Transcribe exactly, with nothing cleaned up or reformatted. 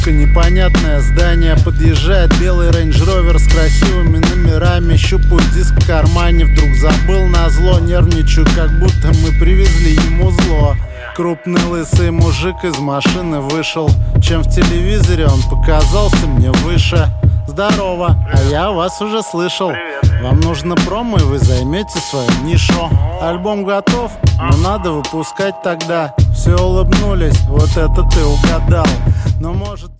Жутко непонятное здание. Подъезжает белый Range Rover с красивыми номерами. Щупаю диск в кармане, вдруг забыл назло. Нервничаю, как будто мы привезли ему зло. Крупный лысый мужик из машины вышел. Чем в телевизоре он показался мне выше. Здорово, а я вас уже слышал. Вам нужно промо, и вы займете свою нишу. Альбом готов, но надо выпускать тогда. Все улыбнулись, вот это ты угадал. Но может...